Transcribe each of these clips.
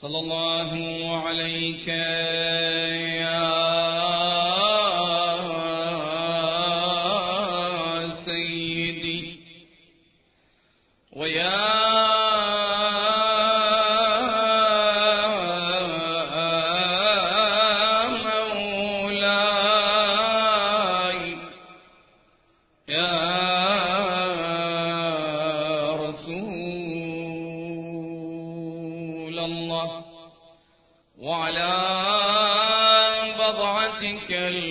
صلى الله عليك يا سيدي ويا مولاي يا رسول الله، وعلى بضعتك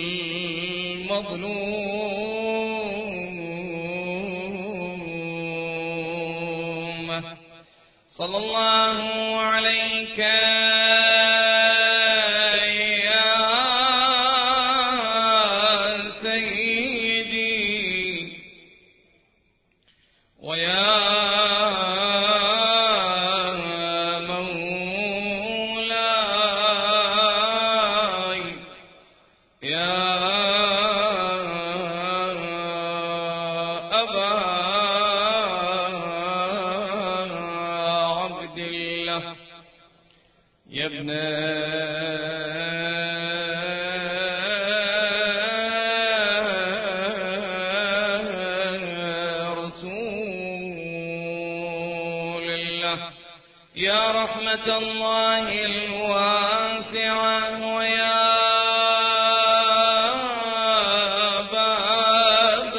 المظلومة، صلى الله عليك يا سيدي ويا مولاي يا أبا عبد الله، يا ابن رسول الله، يا رحمة الله الواسعة، ويا باب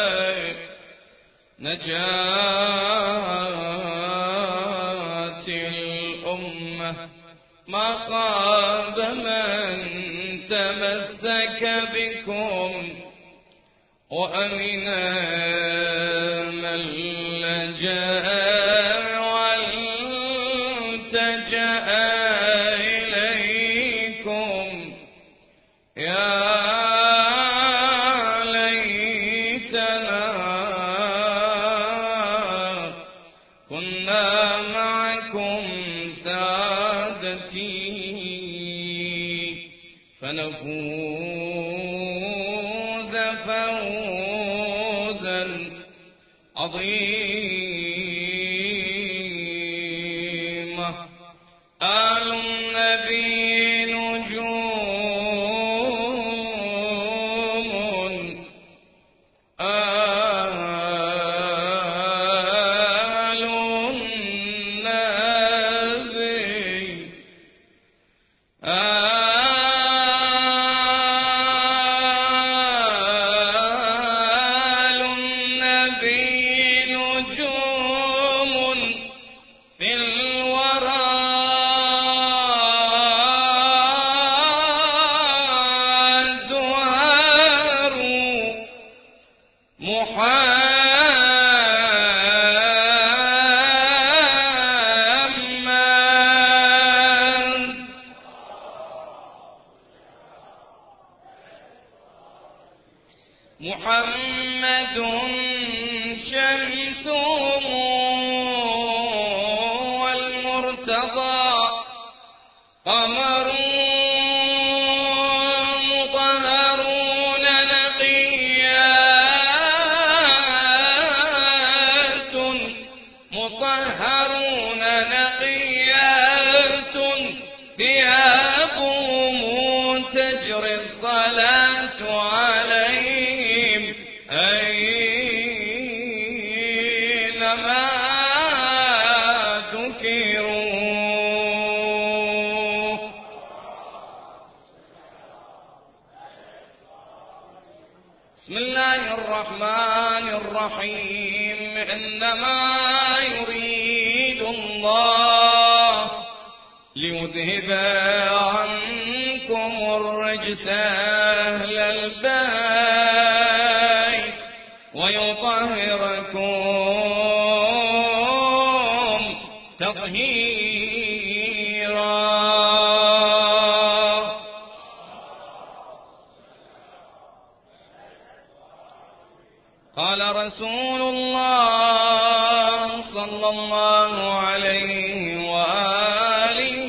نجاة الأمة، ما خاب من تمسك بكم، وأمن من لجأ والتجأ إليكم. يا ليتنا كنا معكم سادتي فنفوز فوزا عظيما. آل النبي نجوم، آل النبي آل النبي نجوم في الورى زهار محمد شمسهم والمرتضى قمر مطهرون نقيات، مطهرون نقيات، ثيابهم تجري الصلاة عليهم أينما ذكروا. بسم الله الرحمن الرحيم. إنما يريد الله ليذهب عنكم الرجس أهل البيت ويطهركم تطهيرا. قال رسول الله صلى الله عليه وآله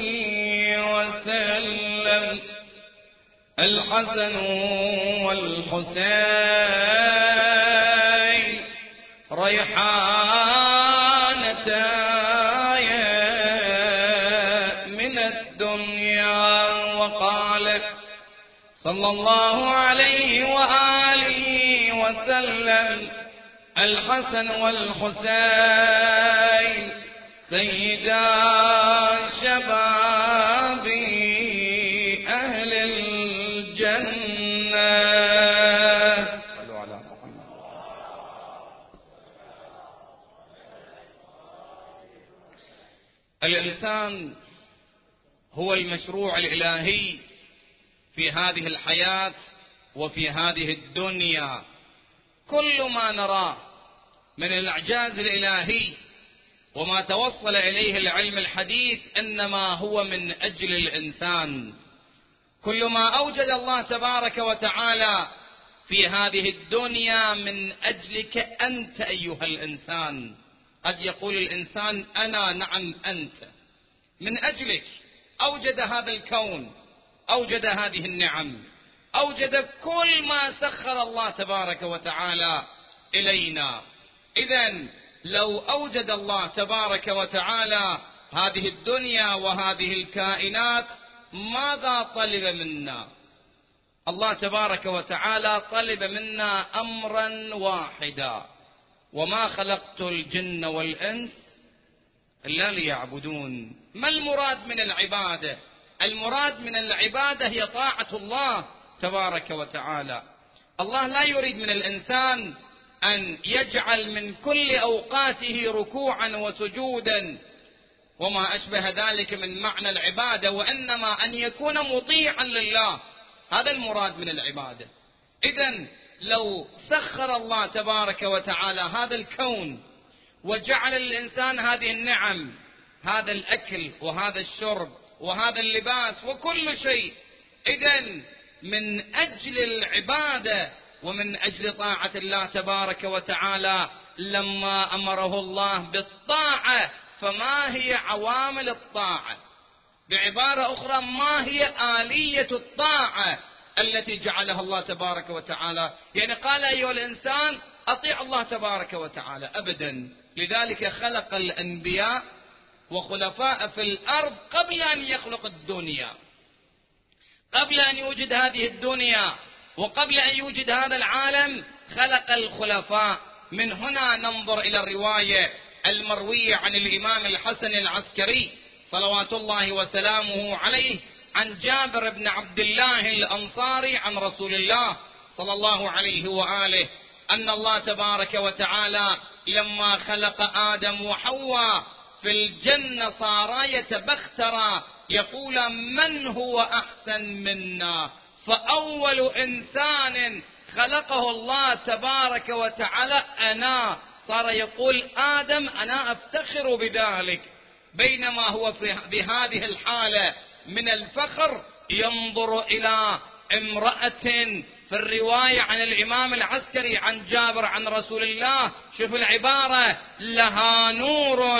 وسلم: الحسن والحسين ريحانتاي من وقال صلى الله عليه وآله وسلم: الحسن والحسين سيدا شباب أهل الجنة. صلوا على محمد. الإنسان هو المشروع الإلهي في هذه الحياة وفي هذه الدنيا. كل ما نراه من الإعجاز الإلهي وما توصل إليه العلم الحديث إنما هو من أجل الإنسان. كل ما أوجد الله تبارك وتعالى في هذه الدنيا من أجلك أنت أيها الإنسان. قد يقول الإنسان: أنا، نعم أنت. من أجلك أوجد هذا الكون، أوجد هذه النعم، أوجد كل ما سخر الله تبارك وتعالى إلينا. إذن لو أوجد الله تبارك وتعالى هذه الدنيا وهذه الكائنات ماذا طلب منا؟ الله تبارك وتعالى طلب منا أمرا واحدا: وما خلقت الجن والإنس إلا ليعبدون. ما المراد من العبادة؟ المراد من العبادة هي طاعة الله تبارك وتعالى. الله لا يريد من الإنسان أن يجعل من كل أوقاته ركوعا وسجودا وما أشبه ذلك من معنى العبادة، وإنما أن يكون مطيعا لله. هذا المراد من العبادة. إذن لو سخر الله تبارك وتعالى هذا الكون وجعل الإنسان هذه النعم، هذا الأكل وهذا الشرب وهذا اللباس وكل شيء، إذن من أجل العبادة ومن أجل طاعة الله تبارك وتعالى لما أمره الله بالطاعة، فما هي عوامل الطاعة؟ بعبارة أخرى، ما هي آلية الطاعة التي جعلها الله تبارك وتعالى؟ يعني قال أيها الإنسان أطيع الله تبارك وتعالى؟ أبدا. لذلك خلق الأنبياء وخلفاء في الأرض قبل أن يخلق الدنيا، قبل أن يوجد هذه الدنيا وقبل أن يوجد هذا العالم خلق الخلفاء. من هنا ننظر إلى الرواية المروية عن الإمام الحسن العسكري صلوات الله وسلامه عليه عن جابر بن عبد الله الأنصاري عن رسول الله صلى الله عليه وآله أن الله تبارك وتعالى لما خلق آدم وحواء في الجنة صارا يتبخترا يقول: من هو أحسن منا؟ فأول إنسان خلقه الله تبارك وتعالى أنا. صار يقول آدم: أنا أفتخر بذلك. بينما هو بهذه الحالة من الفخر ينظر إلى امرأة في الرواية عن الإمام العسكري عن جابر عن رسول الله، شوف العبارة: لها نور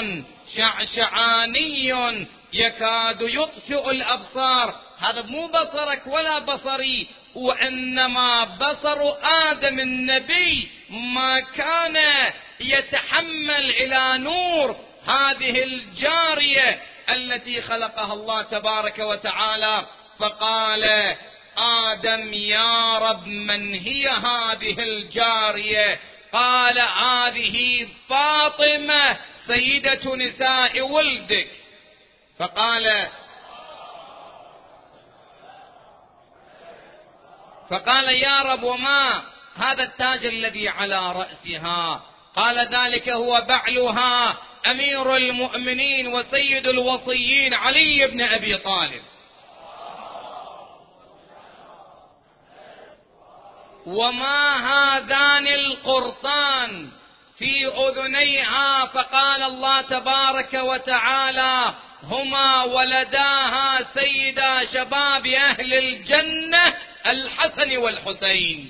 شعشعاني يكاد يطفئ الأبصار. هذا مو بصرك ولا بصري، وإنما بصر آدم النبي ما كان يتحمل إلى نور هذه الجارية التي خلقها الله تبارك وتعالى. فقال آدم: يا رب من هي هذه الجارية؟ قال: هذه فاطمة سيدة نساء ولدك. فقال يا رب وما هذا التاج الذي على رأسها؟ قال: ذلك هو بعلها أمير المؤمنين وسيد الوصيين علي بن أبي طالب. وما هذان القرطان في أذنيها؟ فقال الله تبارك وتعالى: هما ولداها سيدا شباب أهل الجنة الحسن والحسين.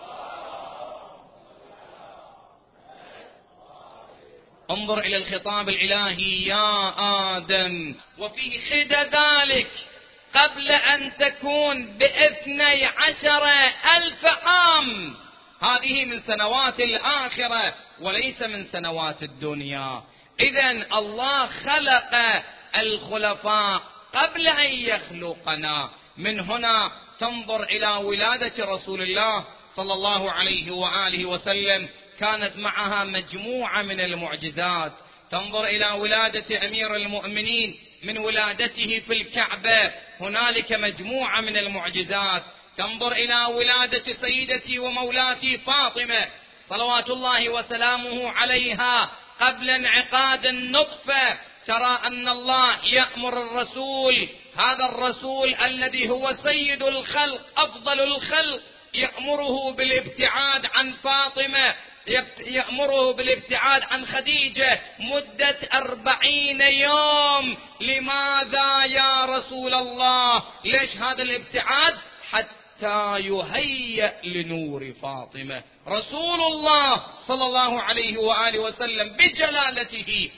انظر إلى الخطاب الإلهي: يا آدم. وفي حد ذلك قبل أن تكون ب12,000 عام. هذه من سنوات الآخرة وليس من سنوات الدنيا. إذن الله خلق الخلفاء قبل أن يخلقنا. من هنا تنظر إلى ولادة رسول الله صلى الله عليه وآله وسلم، كانت معها مجموعة من المعجزات. تنظر إلى ولادة أمير المؤمنين، من ولادته في الكعبة هنالك مجموعة من المعجزات. تنظر إلى ولادة سيدتي ومولاتي فاطمة صلوات الله وسلامه عليها قبل انعقاد النطفة. ترى أن الله يأمر الرسول، هذا الرسول الذي هو سيد الخلق أفضل الخلق، يأمره بالابتعاد عن فاطمة، يأمره بالابتعاد عن خديجة مدة 40 يوم. لماذا يا رسول الله؟ ليش هذا الابتعاد؟ حتى يهيأ لنور فاطمة. رسول الله صلى الله عليه وآله وسلم بجلالته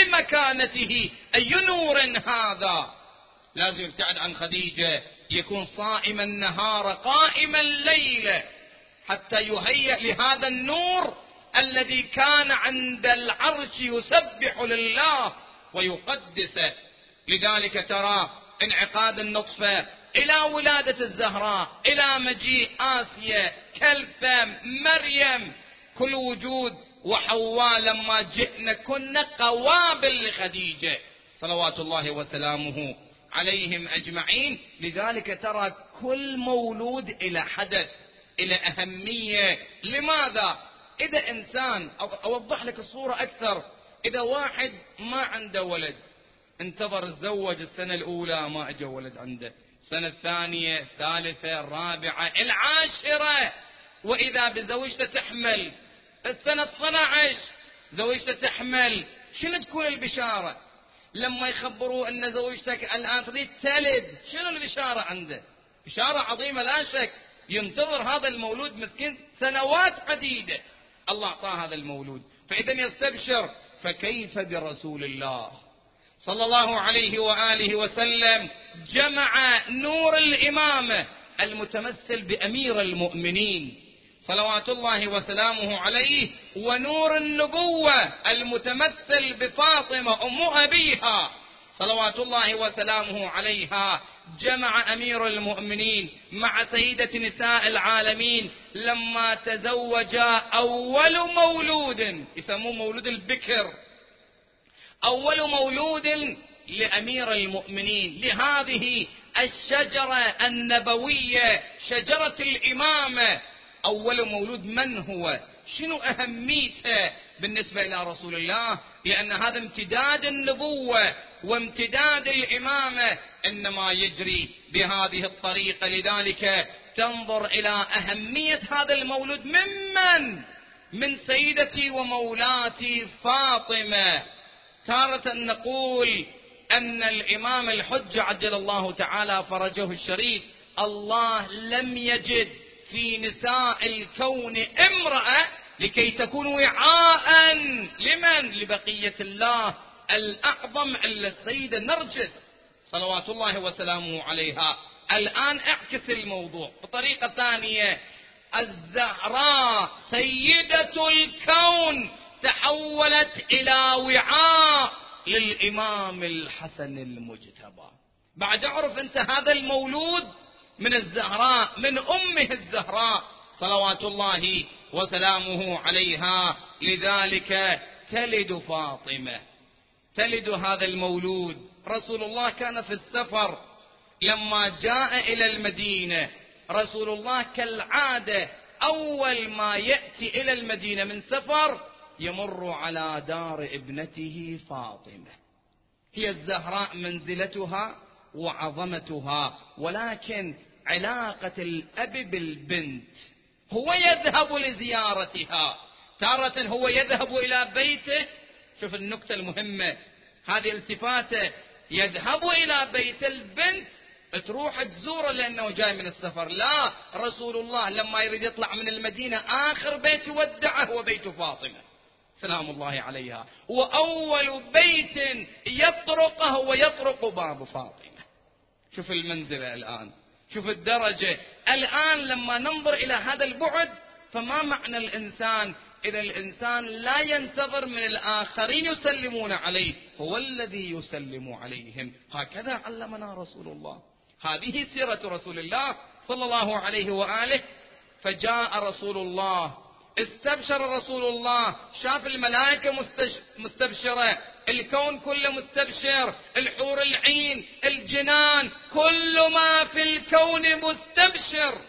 بمكانته أي نور هذا؟ لازم يبتعد عن خديجة، يكون صائما النهار قائما الليل حتى يهيأ لهذا النور الذي كان عند العرش يسبح لله ويقدسه. لذلك ترى انعقاد النطفة إلى ولادة الزهراء، إلى مجيء آسيا، كلثم، مريم، كل وجود. وحواء لما جئنا كنا قوابل لخديجة صلوات الله وسلامه عليهم أجمعين. لذلك ترى كل مولود إلى حدث، إلى أهمية. لماذا؟ إذا إنسان، أوضح لك الصورة أكثر، إذا واحد ما عنده ولد، انتظر تزوج السنة الأولى ما أجى ولد عنده، السنة الثانية، الثالثة، الرابعة، العاشرة، وإذا بزوجته تحمل، السنة 12 زوجته تحمل، شنو تكون البشارة؟ لما يخبروا أن زوجتك الآن تريد تلد، شنو البشارة عنده؟ بشارة عظيمة لا شك. ينتظر هذا المولود مسكين سنوات عديدة، الله أعطاه هذا المولود، فإذا يستبشر. فكيف برسول الله صلى الله عليه وآله وسلم؟ جمع نور الإمامة المتمثل بأمير المؤمنين صلوات الله وسلامه عليه، ونور النبوة المتمثل بفاطمة أم أبيها صلوات الله وسلامه عليها. جمع أمير المؤمنين مع سيدة نساء العالمين لما تزوجا أول مولود، يسموه مولود البكر، أول مولود لأمير المؤمنين، لهذه الشجرة النبوية، شجرة الإمامة. أول مولود من هو؟ شنو أهميته بالنسبة إلى رسول الله؟ لأن هذا امتداد النبوة وامتداد الإمامة إنما يجري بهذه الطريقة. لذلك تنظر إلى أهمية هذا المولود من سيدتي ومولاتي فاطمة. تارة نقول أن الإمام الحجة عجل الله تعالى فرجه الشريف، الله لم يجد في نساء الكون امرأة لكي تكون وعاء لمن؟ لبقية الله الأعظم إلا السيدة نرجس صلوات الله وسلامه عليها. الآن اعكس الموضوع بطريقة ثانية، الزهراء سيدة الكون تحولت إلى وعاء للإمام الحسن المجتبى. بعد اعرف أنت هذا المولود من الزهراء، من أمه الزهراء صلوات الله وسلامه عليها. لذلك تلد فاطمة، تلد هذا المولود. رسول الله كان في السفر، لما جاء إلى المدينة رسول الله كالعادة أول ما يأتي إلى المدينة من سفر يمر على دار ابنته فاطمة، هي الزهراء منزلتها وعظمتها، ولكن علاقة الأب بالبنت، هو يذهب لزيارتها، تارة هو يذهب إلى بيته. شوف النكتة المهمة هذه التفاتة، يذهب إلى بيت البنت تروح تزوره لأنه جاي من السفر. لا، رسول الله لما يريد يطلع من المدينة آخر بيت ودعه هو بيت فاطمة سلام الله عليها، وأول بيت يطرقه ويطرق باب فاطمة. شوف المنزلة الآن، شوف الدرجة الآن. لما ننظر إلى هذا البعد، فما معنى الإنسان إذا الإنسان لا ينتظر من الآخرين يسلمون عليه، هو الذي يسلم عليهم. هكذا علمنا رسول الله، هذه سيرة رسول الله صلى الله عليه وآله. فجاء رسول الله، استبشر رسول الله، شاف الملائكة مستبشرة، الكون كله مستبشر، الحور العين، الجنان، كل ما في الكون مستبشر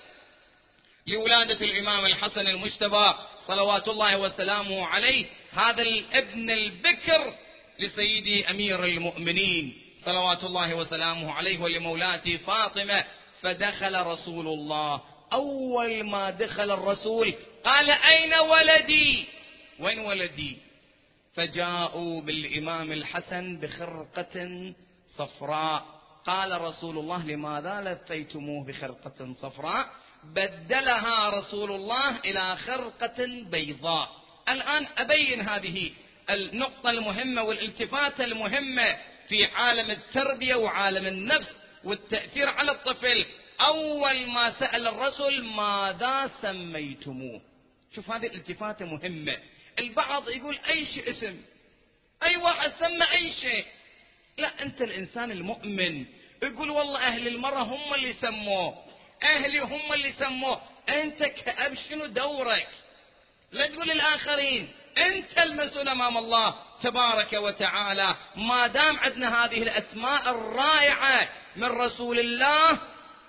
لولادة الإمام الحسن المجتبى صلوات الله وسلامه عليه، هذا الابن البكر لسيدي أمير المؤمنين صلوات الله وسلامه عليه ولمولاتي فاطمة. فدخل رسول الله، أول ما دخل الرسول قال: أين ولدي؟ وين ولدي؟ فجاءوا بالإمام الحسن بخرقة صفراء. قال رسول الله: لماذا لفيتموه بخرقة صفراء؟ بدلها رسول الله إلى خرقة بيضاء. الآن أبين هذه النقطة المهمة والالتفاتة المهمة في عالم التربية وعالم النفس والتأثير على الطفل. أول ما سأل الرسول: ماذا سميتموه؟ شوف هذه الالتفاتة مهمة. البعض يقول أي شيء اسم، أي واحد سمى أي شيء. لا، أنت الإنسان المؤمن يقول والله أهل المرة هم اللي سموه، أهلي هم اللي سموه. أنت كأب شنو دورك؟ لا تقول الآخرين، أنت المسؤول أمام الله تبارك وتعالى. ما دام عندنا هذه الأسماء الرائعة من رسول الله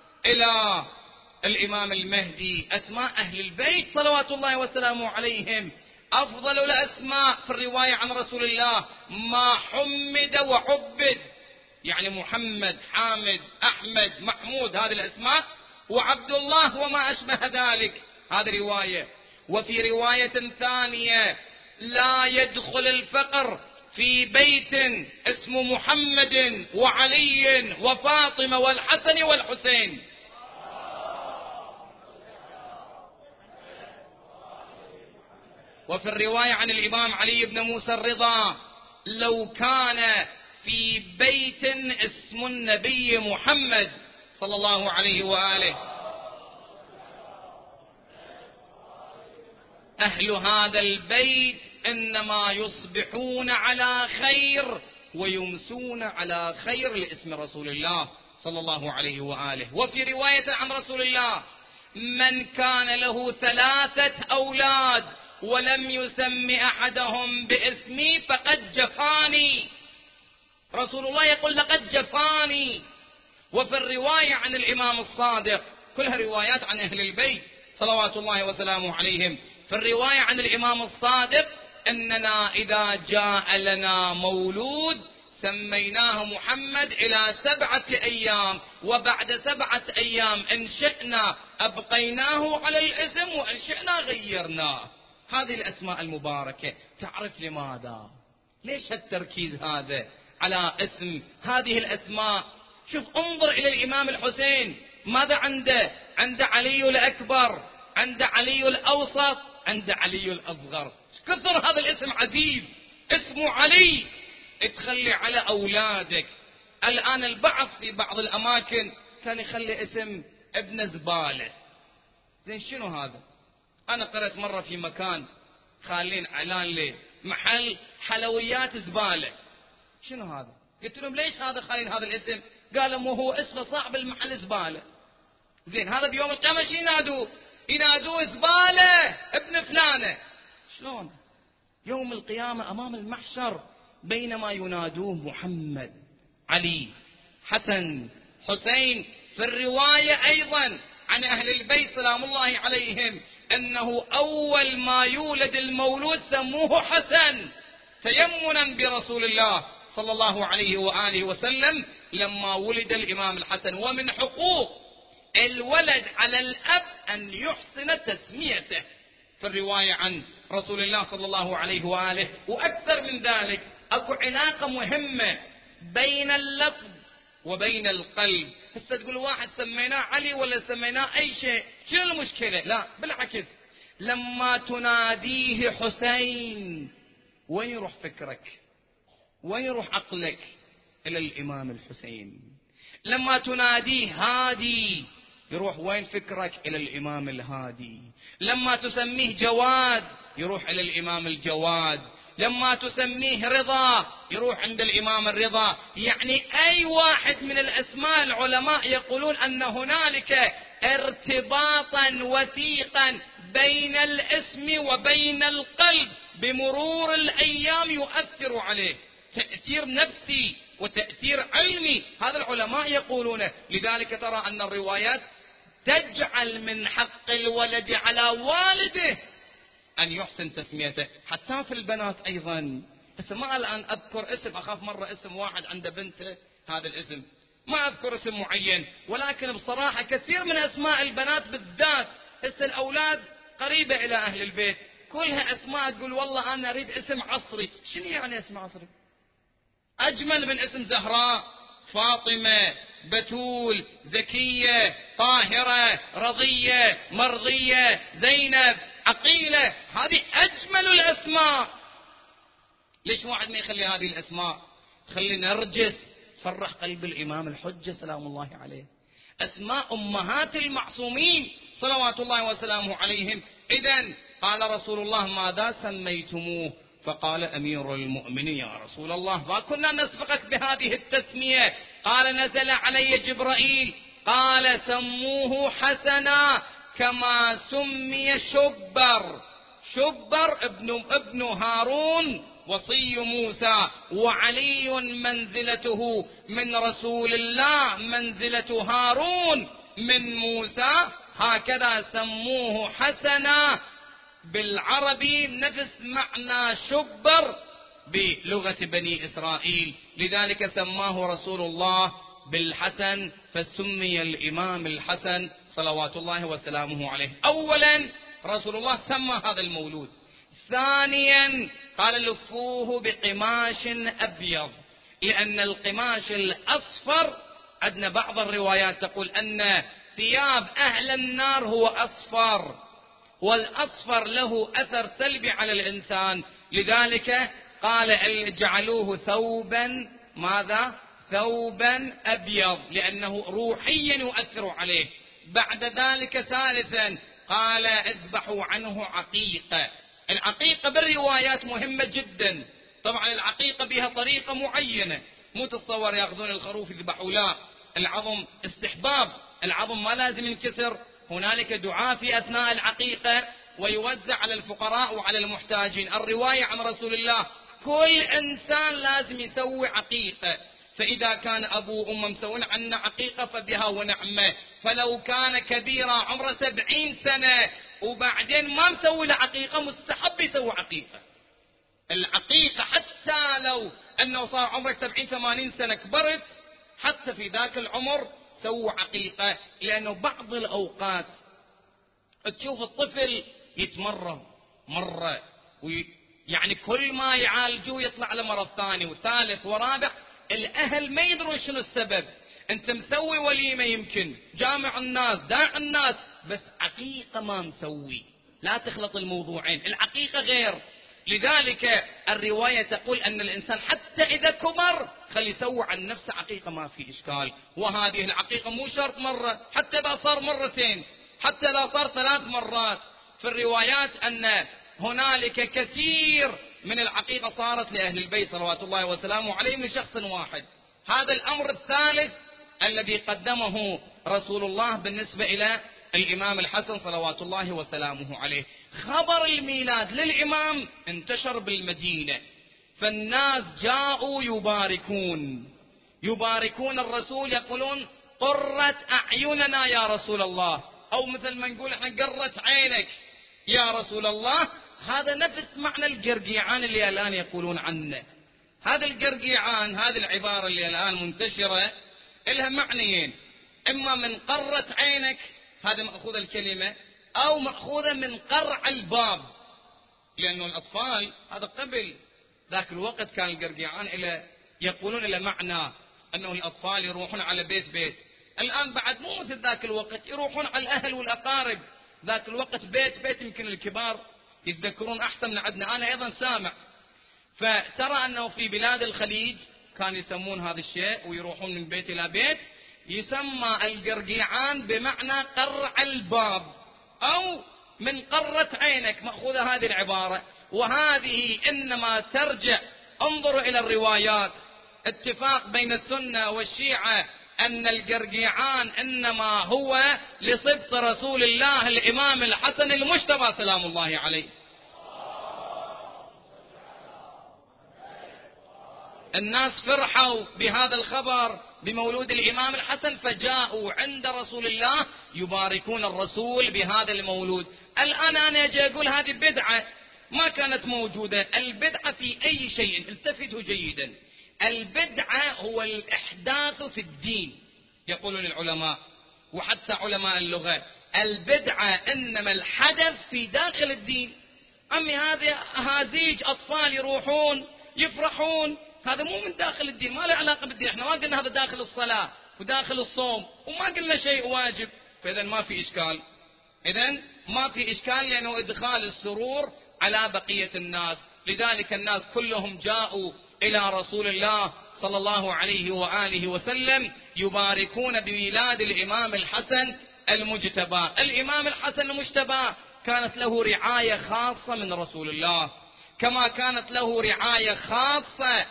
إلى الإمام المهدي، أسماء أهل البيت صلوات الله وسلامه عليهم، أفضل الأسماء في الرواية عن رسول الله ما حمد وعبد، يعني محمد، حامد، أحمد، محمود، هذه الأسماء، وعبد الله وما أشبه ذلك، هذه رواية. وفي رواية ثانية: لا يدخل الفقر في بيت اسمه محمد وعلي وفاطمة والحسن والحسين. وفي الرواية عن الإمام علي بن موسى الرضا: لو كان في بيت اسم النبي محمد صلى الله عليه وآله، أهل هذا البيت إنما يصبحون على خير ويمسون على خير لاسم رسول الله صلى الله عليه وآله. وفي رواية عن رسول الله: من كان له 3 أولاد ولم يسم أحدهم باسمي فقد جفاني. رسول الله يقول: لقد جفاني. وفي الرواية عن الإمام الصادق، كلها روايات عن أهل البيت صلوات الله وسلامه عليهم، في الرواية عن الإمام الصادق: أننا إذا جاء لنا مولود سميناه محمد إلى 7 أيام، وبعد 7 أيام إن شئنا أبقيناه على الاسم وإن شئنا غيرناه. هذه الأسماء المباركة. تعرف لماذا؟ ليش التركيز هذا على اسم هذه الأسماء؟ شوف، انظر إلى الإمام الحسين، ماذا عنده؟ عنده علي الأكبر، عنده علي الأوسط، عنده علي الأصغر. كثر هذا الاسم عزيز، اسمه علي. تخلي على أولادك. الآن البعض في بعض الأماكن كان يخلي اسم ابن زبالة. زين، شنو هذا؟ أنا قرأت مرة في مكان خالين إعلان ليه محل حلويات زبالة. شنو هذا؟ قلت لهم ليش هذا خالين هذا الاسم؟ قالوا مو هو اسمه صعب، المحل زبالة. زين، هذا بيوم القيامة شو ينادوه زبالة ابن فلانة. شلون؟ يوم القيامة أمام المحشر بينما ينادوه محمد، علي، حسن، حسين. في الرواية أيضا عن أهل البيت سلام الله عليهم أنه أول ما يولد المولود سموه حسن تيمنا برسول الله صلى الله عليه وآله وسلم لما ولد الإمام الحسن. ومن حقوق الولد على الأب أن يحسن تسميته في الرواية عن رسول الله صلى الله عليه وآله. وأكثر من ذلك، أكو علاقة مهمة بين اللفظ وبين القلب. هسه تقول واحد سميناه علي ولا سميناه أي شيء، شنو المشكلة؟ لا، بالعكس، لما تناديه حسين وين يروح فكرك؟ وين يروح عقلك؟ إلى الإمام الحسين. لما تناديه هادي يروح وين فكرك؟ إلى الإمام الهادي. لما تسميه جواد يروح إلى الإمام الجواد. لما تسميه رضا يروح عند الإمام الرضا. يعني أي واحد من الأسماء العلماء يقولون أن هنالك ارتباطا وثيقا بين الاسم وبين القلب بمرور الأيام يؤثر عليه تأثير نفسي وتأثير علمي، هذا العلماء يقولونه. لذلك ترى أن الروايات تجعل من حق الولد على والده أن يحسن تسميته، حتى في البنات أيضا. بس ما الآن أذكر اسم، أخاف مرة اسم واحد عند بنته هذا الاسم، ما أذكر اسم معين، ولكن بصراحة كثير من أسماء البنات بالذات هسه الأولاد قريبة إلى أهل البيت كلها أسماء تقول والله أنا أريد اسم عصري. شنو يعني اسم عصري؟ أجمل من اسم زهراء، فاطمة، بتول، زكية، طاهرة، رضية، مرضية، زينب، عقيلة، هذه أجمل الأسماء. ليش واحد ما يخلي هذه الأسماء؟ خلي نرجس تفرح قلب الإمام الحجة سلام الله عليه. أسماء أمهات المعصومين صلوات الله وسلامه عليهم. إذن قال رسول الله ماذا سميتموه؟ فقال أمير المؤمنين يا رسول الله ما كنا نسبقك بهذه التسمية. قال نزل علي جبرائيل قال سموه حسنا كما سمي شبر. شبر ابن هارون وصي موسى، وعلي منزلته من رسول الله منزلة هارون من موسى، هكذا سموه حسنا بالعربي نفس معنى شبر بلغة بني إسرائيل. لذلك سماه رسول الله بالحسن، فسمي الإمام الحسن صلوات الله وسلامه عليه. أولا رسول الله سمى هذا المولود. ثانيا قال لفوه بقماش أبيض، لأن القماش الأصفر عندنا بعض الروايات تقول أن ثياب أهل النار هو أصفر، والأصفر له أثر سلبي على الإنسان. لذلك قال اجعلوه ثوبا ماذا؟ ثوبا أبيض، لأنه روحيا يؤثر عليه. بعد ذلك ثالثا قال اذبحوا عنه عقيقة. العقيقة بالروايات مهمة جدا. طبعا العقيقة بها طريقة معينة، مو تتصور ياخذون الخروف يذبحوا، لا، العظم استحباب، العظم ما لازم ينكسر. هنالك دعاء في أثناء العقيقة ويوزع على الفقراء وعلى المحتاجين. الرواية عن رسول الله كل إنسان لازم يسوي عقيقة، فإذا كان أبو وأمه مسوين عنا عقيقة فبها ونعمة. فلو كان كبيرا عمره 70 سنة وبعدين ما مسوي له عقيقة مستحب يسوي عقيقة. العقيقة حتى لو أنه صار عمرك 70-80 سنة كبرت، حتى في ذاك العمر سووا عقيقة. لأنه بعض الأوقات تشوف الطفل يتمرض مرة يعني كل ما يعالجوه يطلع له مرض ثاني وثالث ورابع، الأهل ما يدرون شنو السبب. أنت مسوي وليمة يمكن جامع الناس داع الناس، بس عقيقة ما مسوي. لا تخلط الموضوعين، العقيقة غير. لذلك الرواية تقول أن الإنسان حتى إذا كبر خلي يسوي عن نفسه عقيقة ما في إشكال. وهذه العقيقة مو شرط مرة، حتى إذا صار مرتين، حتى إذا صار 3 مرات. في الروايات أن هنالك كثير من العقيقة صارت لأهل البيت صلوات الله وسلامه عليهم لشخص واحد. هذا الأمر الثالث الذي قدمه رسول الله بالنسبة إلى الإمام الحسن صلوات الله وسلامه عليه. خبر الميلاد للإمام انتشر بالمدينة، فالناس جاءوا يباركون الرسول، يقولون قرت أعيننا يا رسول الله، أو مثل ما نقول احنا قرت عينك يا رسول الله. هذا نفس معنى القرقيعان اللي الآن يقولون عنه. هذا القرقيعان، هذه العبارة اللي الآن منتشرة لها معنيين، إما من قرت عينك، هذا مأخوذ الكلمة، أو مأخوذة من قرع الباب، لأنه الأطفال هذا قبل ذاك الوقت كان القرقيعان يقولون إلى معنى أنه الأطفال يروحون على بيت. الآن بعد مو مثل ذاك الوقت، يروحون على الأهل والأقارب. ذاك الوقت بيت يمكن الكبار يتذكرون أحسن من عندنا، أنا أيضا سامع. فترى أنه في بلاد الخليج كانوا يسمون هذا الشيء ويروحون من بيت إلى بيت. يسمى القرقيعان بمعنى قرع الباب أو من قرة عينك، مأخوذة هذه العبارة. وهذه إنما ترجع، انظروا إلى الروايات، اتفاق بين السنة والشيعة أن القرقيعان إنما هو لصبط رسول الله الإمام الحسن المجتبى سلام الله عليه. الناس فرحوا بهذا الخبر بمولود الإمام الحسن، فجاءوا عند رسول الله يباركون الرسول بهذا المولود. الآن أنا أجي أقول هذه بدعة ما كانت موجودة. البدعة في أي شيء، التفتوا جيدا، البدعة هو الإحداث في الدين، يقولون العلماء وحتى علماء اللغة، البدعة إنما الحدث في داخل الدين. أمي هذه هازيج أطفال يروحون يفرحون، هذا مو من داخل الدين، ما له علاقة بالدين. احنا ما قلنا هذا داخل الصلاة وداخل الصوم وما قلنا شيء واجب، فإذا ما في إشكال. إذن ما في إشكال لأنه إدخال السرور على بقية الناس. لذلك الناس كلهم جاءوا إلى رسول الله صلى الله عليه وآله وسلم يباركون بميلاد الإمام الحسن المجتبى. الإمام الحسن المجتبى كانت له رعاية خاصة من رسول الله، كما كانت له رعاية خاصة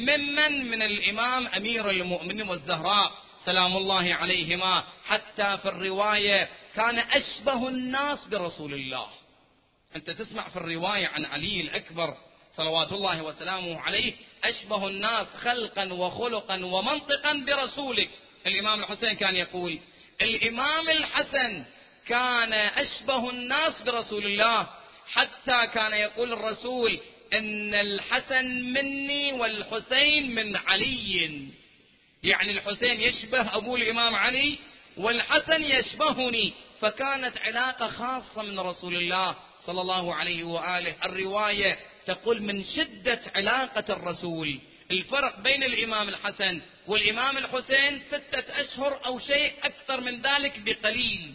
من الإمام أمير المؤمنين والزهراء سلام الله عليهما. حتى في الرواية كان أشبه الناس برسول الله. أنت تسمع في الرواية عن علي الأكبر صلوات الله وسلامه عليه أشبه الناس خلقا وخلقا ومنطقا برسولك. الإمام الحسين كان يقول الإمام الحسن كان أشبه الناس برسول الله، حتى كان يقول الرسول إن الحسن مني والحسين من علي، يعني الحسين يشبه أبو الإمام علي والحسن يشبهني. فكانت علاقة خاصة من رسول الله صلى الله عليه وآله. الرواية تقول من شدة علاقة الرسول، الفرق بين الإمام الحسن والإمام الحسين 6 أشهر أو شيء أكثر من ذلك بقليل.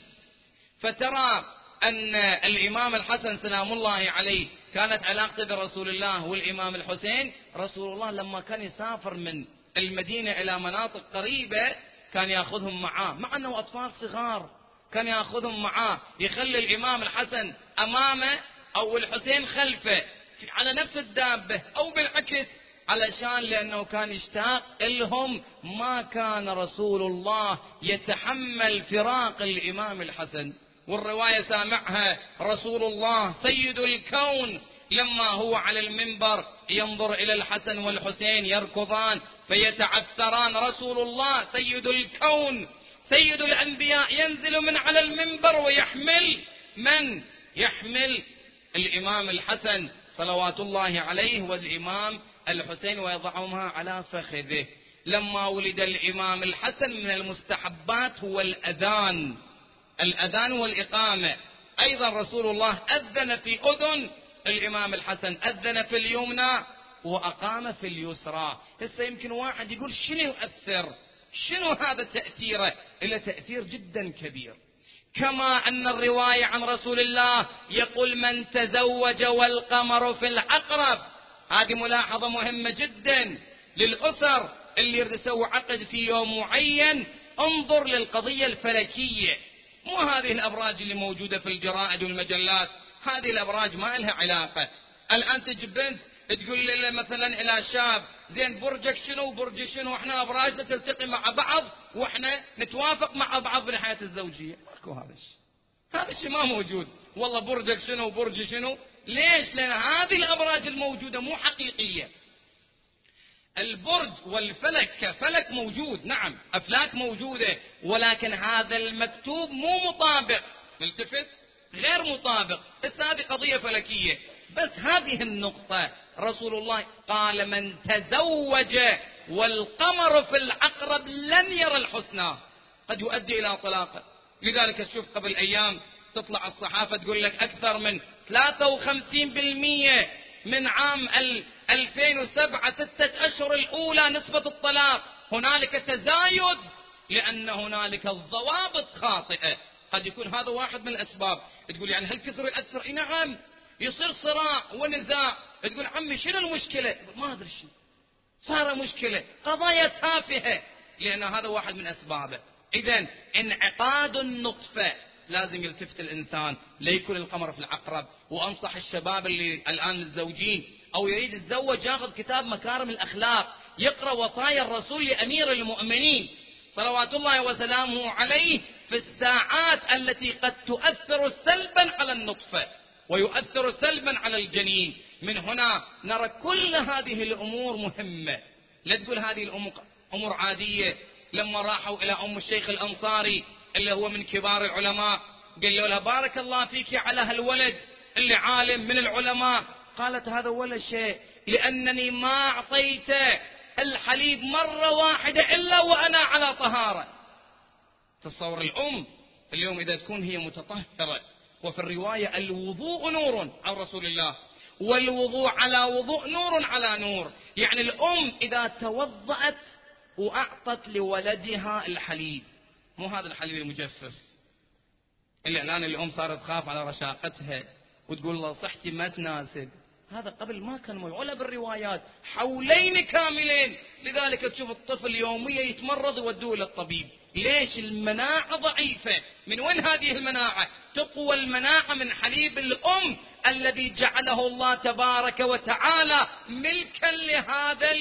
فترى أن الإمام الحسن سلام الله عليه كانت علاقته برسول الله، والإمام الحسين رسول الله لما كان يسافر من المدينة إلى مناطق قريبة كان يأخذهم معاه، مع أنه أطفال صغار كان يأخذهم معاه، يخلي الإمام الحسن أمامه أو الحسين خلفه على نفس الدابة أو بالعكس، علشان لأنه كان يشتاق لهم. ما كان رسول الله يتحمل فراق الإمام الحسن. والرواية سامعها رسول الله سيد الكون لما هو على المنبر ينظر إلى الحسن والحسين يركضان فيتعثران، رسول الله سيد الكون سيد الأنبياء ينزل من على المنبر ويحمل من؟ يحمل الإمام الحسن صلوات الله عليه والإمام الحسين ويضعهما على فخذه. لما ولد الإمام الحسن من المستحبات هو الأذان والإقامة. أيضا رسول الله أذن في أذن الإمام الحسن، أذن في اليمنى وأقام في اليسرى. هسه يمكن واحد يقول شنو يؤثر؟ شنو هذا تأثيره؟ إلا تأثير جدا كبير. كما أن الرواية عن رسول الله يقول من تزوج والقمر في العقرب. هذه ملاحظة مهمة جدا للأسر اللي يريد يسوي عقد في يوم معين. انظر للقضية الفلكية، مو هذه الأبراج اللي موجودة في الجرائد والمجلات، هذه الأبراج ما لها علاقة. الآن تجي بنت تقول لي مثلا إلى شاب زين برجك شنو برج شنو، احنا أبراجنا تلتقي مع بعض واحنا نتوافق مع بعض بالحياة الزوجية. ماكو هذا الشيء، هذا الشيء ما موجود. والله برجك شنو برج شنو، ليش؟ لأن هذه الأبراج الموجودة مو حقيقية. البرج والفلك كفلك موجود، نعم أفلاك موجودة، ولكن هذا المكتوب مو مطابق، نلتفت غير مطابق. بس هذه قضية فلكية. بس هذه النقطة رسول الله قال من تزوج والقمر في العقرب لن يرى الحسنى، قد يؤدي إلى طلاقه. لذلك تشوف قبل أيام تطلع الصحافة تقول لك أكثر من 53% من عام 2007 6 أشهر الأولى نسبة الطلاق. هنالك تزايد لأن هنالك الضوابط خاطئة. قد يكون هذا واحد من الأسباب. تقول يعني هل كثر يأثر؟ نعم، يصير صراع ونزاع. تقول عمي شنو المشكلة؟ ما أدري شنو صار مشكلة، قضايا تافهة لأن هذا واحد من أسبابه. إذن انعقاد النطفة لازم يلتفت الإنسان ليكون القمر في العقرب. وأنصح الشباب اللي الآن متزوجين أو يريد يتزوج ياخذ كتاب مكارم الأخلاق، يقرأ وصايا الرسول لأمير المؤمنين صلوات الله وسلامه عليه في الساعات التي قد تؤثر سلبا على النطفة ويؤثر سلبا على الجنين. من هنا نرى كل هذه الأمور مهمة. لا تقول هذه الأمور عادية. لما راحوا إلى أم الشيخ الأنصاري اللي هو من كبار العلماء قالوا لها بارك الله فيك على هالولد اللي عالم من العلماء، قالت هذا ولا شيء لأنني ما أعطيته الحليب مرة واحدة إلا وأنا على طهارة. تصور الأم اليوم إذا تكون هي متطهرة. وفي الرواية الوضوء نور عن رسول الله، والوضوء على وضوء نور على نور. يعني الأم إذا توضأت وأعطت لولدها الحليب، مو هذا الحليب المجفف اللي الآن الأم صارت تخاف على رشاقتها وتقول الله صحتي ما تناسب، هذا قبل ما كان ولا بالروايات حولين كاملين. لذلك تشوف الطفل يوميا يتمرض يودوه للطبيب. ليش؟ المناعة ضعيفة. من وين هذه المناعة؟ تقوى المناعة من حليب الأم الذي جعله الله تبارك وتعالى ملكا لهذا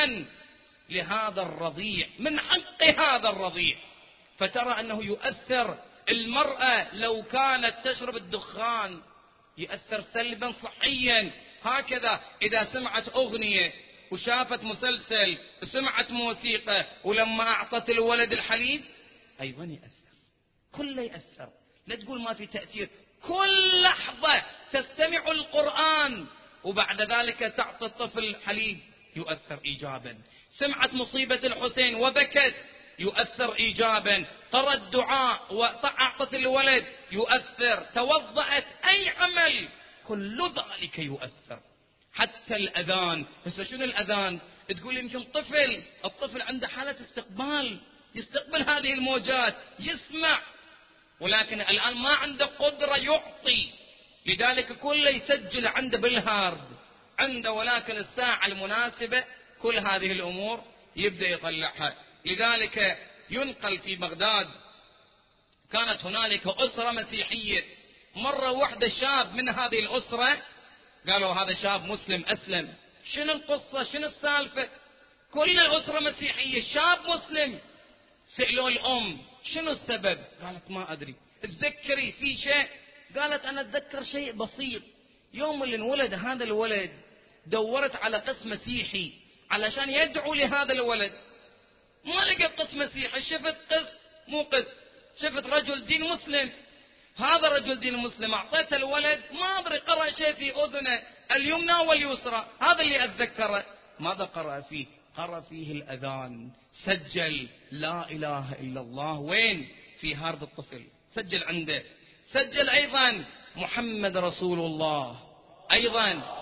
لهذا الرضيع، من حق هذا الرضيع. فترى أنه يؤثر. المرأة لو كانت تشرب الدخان يؤثر سلبا صحيا. هكذا إذا سمعت أغنية وشافت مسلسل وسمعت موسيقى ولما أعطت الولد الحليب أيضا يأثر، كله يأثر. لا تقول ما في تأثير. كل لحظة تستمع القرآن وبعد ذلك تعطي الطفل حليب يؤثر إيجابا. سمعت مصيبة الحسين وبكت يؤثر إيجابا. قرأت دعاء وأعطت الولد يؤثر. توضأت أي عمل كل ذلك يؤثر. حتى الأذان. هسه شنو الأذان؟ تقول يمكن الطفل عنده حالة استقبال، يستقبل هذه الموجات يسمع، ولكن الآن ما عنده قدرة يعطي. لذلك كله يسجل عنده بالهارد عنده، ولكن الساعة المناسبة كل هذه الأمور يبدأ يطلعها. لذلك ينقل في بغداد كانت هنالك أسرة مسيحية. مرة واحدة شاب من هذه الأسرة قالوا هذا شاب مسلم أسلم. شنو القصة؟ شنو السالفة؟ كل الأسرة مسيحية، شاب مسلم. سألوا الأم شنو السبب؟ قالت ما أدري. تذكري في شيء؟ قالت أنا أتذكر شيء بسيط. يوم اللي انولد هذا الولد دورت على قس مسيحي علشان يدعو لهذا الولد، ما لقيت قس مسيحي. شفت قس مو قس، شفت رجل دين مسلم. هذا رجل دين مسلم أعطيت الولد ما أدري قرأ شيء في أذنه اليمنى واليسرى، هذا اللي أتذكره. ماذا قرأ فيه؟ قرأ فيه الأذان. سجل لا إله إلا الله. وين؟ في هارد الطفل سجل عنده. سجل أيضا محمد رسول الله أيضا،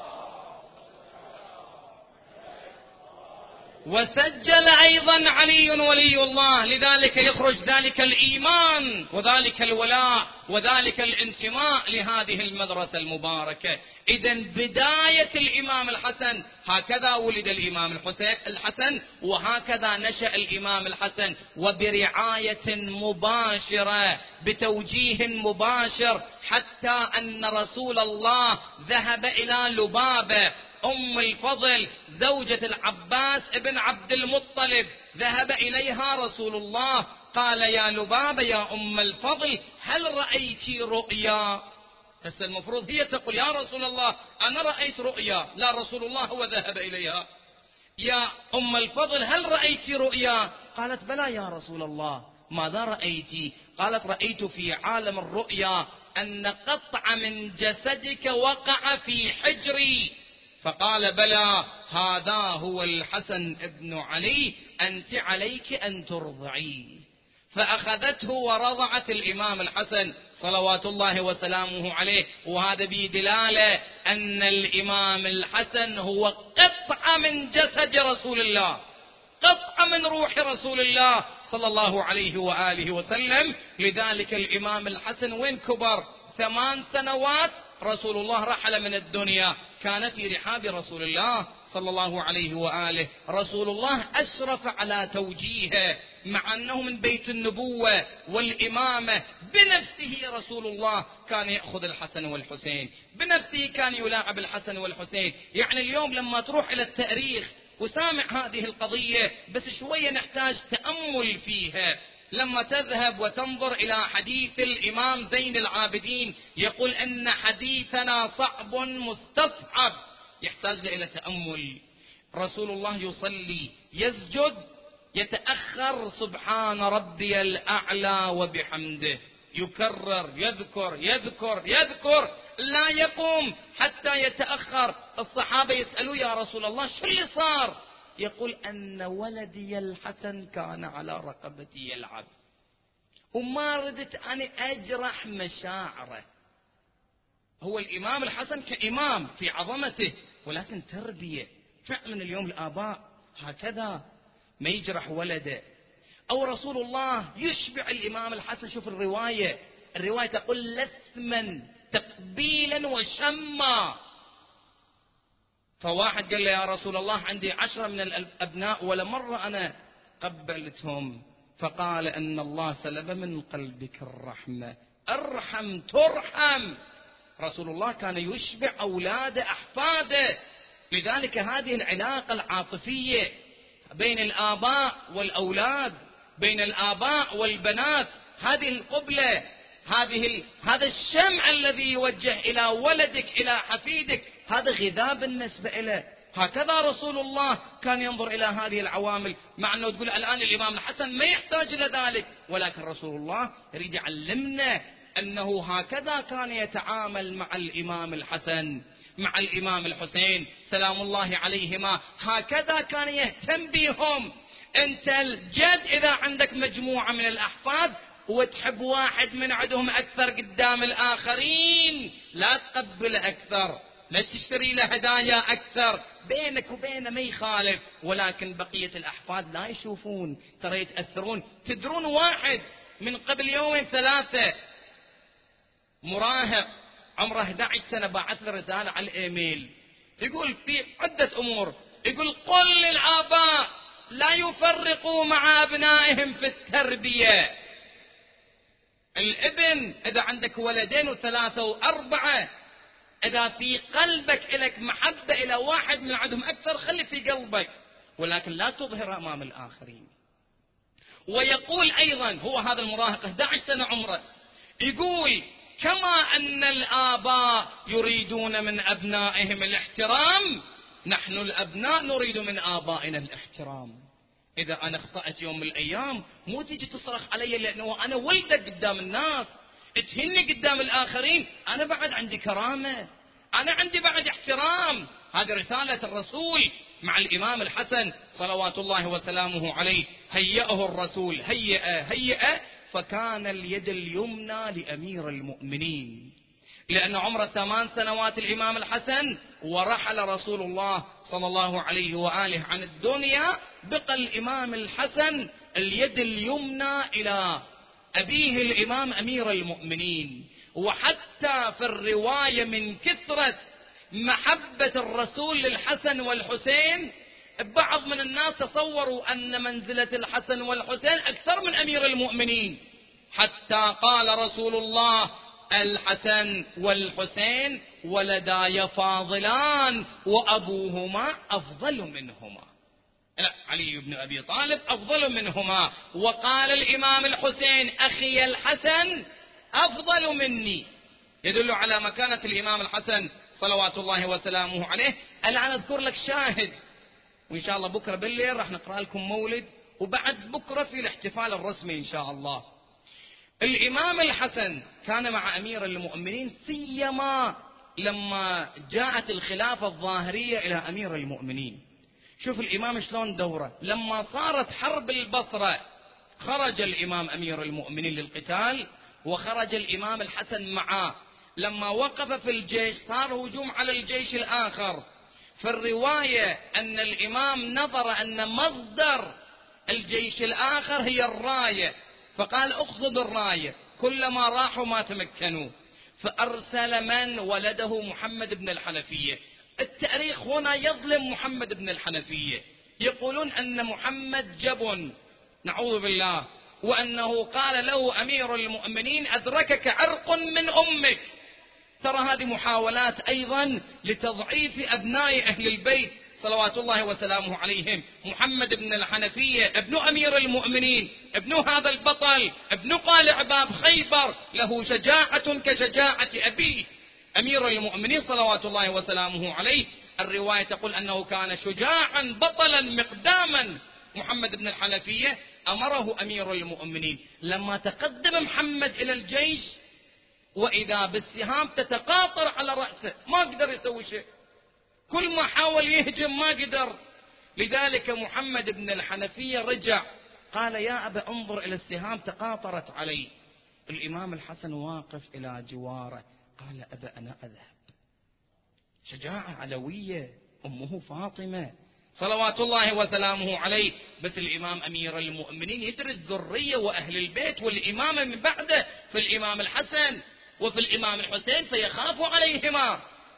وسجل أيضا علي ولي الله. لذلك يخرج ذلك الإيمان وذلك الولاء وذلك الانتماء لهذه المدرسة المباركة. إذن بداية الإمام الحسن هكذا ولد الإمام الحسن وهكذا نشأ الإمام الحسن، وبرعاية مباشرة بتوجيه مباشر، حتى أن رسول الله ذهب إلى لبابة أم الفضل زوجة العباس ابن عبد المطلب، ذهب إليها رسول الله قال يا لبابة يا أم الفضل هل رأيت رؤيا؟ بس المفروض هي تقول يا رسول الله أنا رأيت رؤيا، لا رسول الله هو ذهب إليها. يا أم الفضل هل رأيت رؤيا؟ قالت بلى يا رسول الله. ماذا رأيت؟ قالت رأيت في عالم الرؤيا أن قطع من جسدك وقع في حجري. فقال بلى هذا هو الحسن ابن علي، أنت عليك أن ترضعيه. فأخذته ورضعت الإمام الحسن صلوات الله وسلامه عليه. وهذا بدلالة أن الإمام الحسن هو قطعة من جسد رسول الله، قطعة من روح رسول الله صلى الله عليه وآله وسلم. لذلك الإمام الحسن وين كبر؟ 8 سنوات رسول الله رحل من الدنيا، كان في رحاب رسول الله صلى الله عليه وآله رسول الله أشرف على توجيهه، مع أنه من بيت النبوة والإمامة. بنفسه رسول الله كان يأخذ الحسن والحسين، بنفسه كان يلاعب الحسن والحسين. يعني اليوم لما تروح إلى التاريخ وسامع هذه القضية، بس شوية نحتاج تأمل فيها. لما تذهب وتنظر إلى حديث الإمام زين العابدين يقول أن حديثنا صعب مستصعب، يحتاج إلى تأمل. رسول الله يصلي يسجد يتأخر سبحان ربي الأعلى وبحمده، يكرر يذكر يذكر يذكر، لا يقوم حتى يتأخر. الصحابة يسألوا يا رسول الله شو اللي صار؟ يقول أن ولدي الحسن كان على رقبتي يلعب، وما ردت أن أجرح مشاعره. هو الإمام الحسن كإمام في عظمته، ولكن تربية. فعلا اليوم الآباء هكذا ما يجرح ولده. أو رسول الله يشبع الإمام الحسن، شوف الرواية تقول لثما تقبيلا وشما. فواحد قال له يا رسول الله عندي 10 من الأبناء ولا مرة أنا قبلتهم، فقال أن الله سلب من قلبك الرحمة، ارحم ترحم. رسول الله كان يشبع أولاده أحفاده. لذلك هذه العلاقة العاطفية بين الآباء والأولاد، بين الآباء والبنات، هذه القبلة، هذا الشمع الذي يوجه إلى ولدك إلى حفيدك، هذا غذاء بالنسبة له. هكذا رسول الله كان ينظر إلى هذه العوامل، مع أنه تقول الآن الإمام الحسن ما يحتاج إلى ذلك، ولكن رسول الله يريد يعلمنا أنه هكذا كان يتعامل مع الإمام الحسن مع الإمام الحسين سلام الله عليهما. هكذا كان يهتم بهم. أنت الجد إذا عندك مجموعة من الأحفاد وتحب واحد من عندهم أكثر قدام الآخرين، لا تقبل أكثر، لا تشتري له هدايا أكثر، بينك وبينه ما يخالف، ولكن بقية الأحفاد لا يشوفون، ترى يتأثرون. تدرون واحد من قبل 2-3 يوم مراهق عمره 11 سنة بعث له رسالة على الإيميل، يقول في عدة أمور، يقول قل للآباء لا يفرقوا مع أبنائهم في التربية. الابن إذا عندك 2 و3 و4، إذا في قلبك إلك محبة إلى واحد من عندهم أكثر خلي في قلبك، ولكن لا تظهر أمام الآخرين. ويقول أيضا هو هذا المراهق 11 سنة عمره، يقول كما أن الآباء يريدون من أبنائهم الاحترام، نحن الأبناء نريد من آبائنا الاحترام. إذا أنا اخطأت يوم من الأيام مو تيجي تصرخ علي لأنه أنا ولدك قدام الناس، تهني قدام الآخرين، أنا بعد عندي كرامة، أنا عندي بعد احترام. هذه رسالة الرسول مع الإمام الحسن صلوات الله وسلامه عليه. هيئه الرسول هيئة فكان اليد اليمنى لأمير المؤمنين، لأن عمره 8 سنوات الإمام الحسن ورحل رسول الله صلى الله عليه وآله عن الدنيا، بقى الإمام الحسن اليد اليمنى إلى أبيه الإمام أمير المؤمنين. وحتى في الرواية من كثرة محبة الرسول للحسن والحسين، بعض من الناس تصوروا أن منزلة الحسن والحسين أكثر من أمير المؤمنين، حتى قال رسول الله الحسن والحسين ولداي فاضلان وأبوهما أفضل منهما. علي بن أبي طالب أفضل منهما. وقال الإمام الحسين أخي الحسن أفضل مني، يدل على مكانة الإمام الحسن صلوات الله وسلامه عليه. الآن أذكر لك شاهد، وإن شاء الله بكرة بالليل راح نقرأ لكم مولد، وبعد بكرة في الاحتفال الرسمي إن شاء الله. الإمام الحسن كان مع أمير المؤمنين، سيما لما جاءت الخلافة الظاهرية إلى أمير المؤمنين. شوف الإمام شلون دوره. لما صارت حرب البصرة خرج الإمام أمير المؤمنين للقتال، وخرج الإمام الحسن معه. لما وقف في الجيش صار هجوم على الجيش الآخر. في الرواية أن الإمام نظر أن مصدر الجيش الآخر هي الراية، فقال اخذوا الراية، كلما راحوا ما تمكنوا، فأرسل من ولده محمد بن الحنفية، التاريخ هنا يظلم محمد بن الحنفية، يقولون أن محمد جبن نعوذ بالله، وأنه قال له أمير المؤمنين أدركك عرق من أمك. ترى هذه محاولات أيضا لتضعيف أبناء أهل البيت صلوات الله وسلامه عليهم. محمد بن الحنفية ابن أمير المؤمنين، ابن هذا البطل، ابن قالع باب خيبر، له شجاعة كشجاعة أبيه أمير المؤمنين صلوات الله وسلامه عليه. الرواية تقول أنه كان شجاعا بطلا مقداما. محمد بن الحنفية أمره أمير المؤمنين لما تقدم محمد إلى الجيش وإذا بالسهام تتقاطر على رأسه، ما قدر يسوي شيء، كل ما حاول يهجم ما قدر. لذلك محمد بن الحنفية رجع قال يا أبا انظر إلى السهام تقاطرت علي. الإمام الحسن واقف إلى جواره قال أبا أنا أذهب. شجاعة علوية، أمه فاطمة صلوات الله وسلامه عليه. بس الإمام أمير المؤمنين يدري الذرية وأهل البيت والإمامة من بعده، في الإمام الحسن وفي الإمام الحسين، فيخاف عليهما،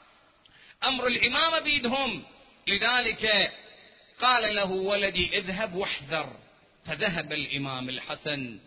أمر الإمامة بيدهم. لذلك قال له ولدي اذهب واحذر. فذهب الإمام الحسن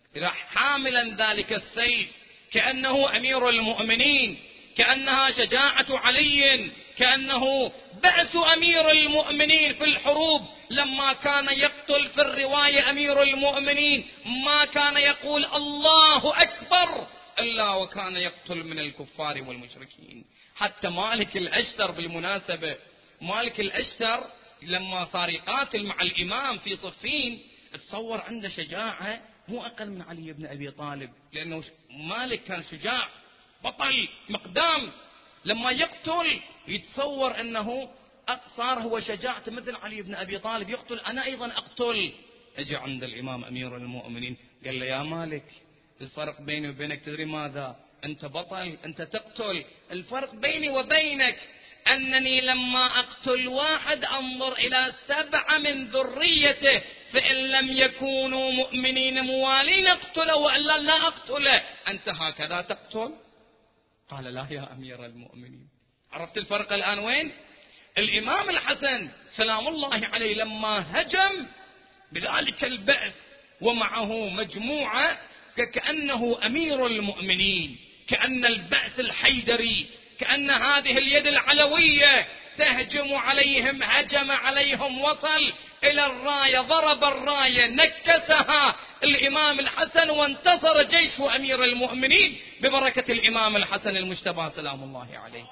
حاملا ذلك السيف كأنه أمير المؤمنين، كأنها شجاعة علي، كأنه بأس أمير المؤمنين في الحروب. لما كان يقتل في الرواية أمير المؤمنين ما كان يقول الله أكبر إلا وكان يقتل من الكفار والمشركين. حتى مالك الأشتر بالمناسبة، مالك الأشتر لما صار يقاتل مع الإمام في صفين تصور عنده شجاعة مو أقل من علي بن أبي طالب، لأنه مالك كان شجاع بطل مقدام. لما يقتل يتصور أنه صار هو شجاعته مثل علي بن أبي طالب، يقتل أنا أيضا أقتل. أجي عند الإمام أمير المؤمنين قال له يا مالك الفرق بيني وبينك تدري ماذا؟ أنت بطل، أنت تقتل. الفرق بيني وبينك أنني لما أقتل واحد أنظر إلى 7 من ذريته، فإن لم يكونوا مؤمنين موالين أقتله وإلا لا أقتله. أنت هكذا تقتل؟ قال لا يا أمير المؤمنين. عرفت الفرق الآن وين؟ الإمام الحسن سلام الله عليه لما هجم بذلك البأس ومعه مجموعة كأنه أمير المؤمنين، كأن البأس الحيدري، كأن هذه اليد العلوية تهجم عليهم، هجم عليهم، وصل إلى الراية، ضرب الراية، نكسها الإمام الحسن، وانتصر جيش أمير المؤمنين ببركة الإمام الحسن المجتبى سلام الله عليه.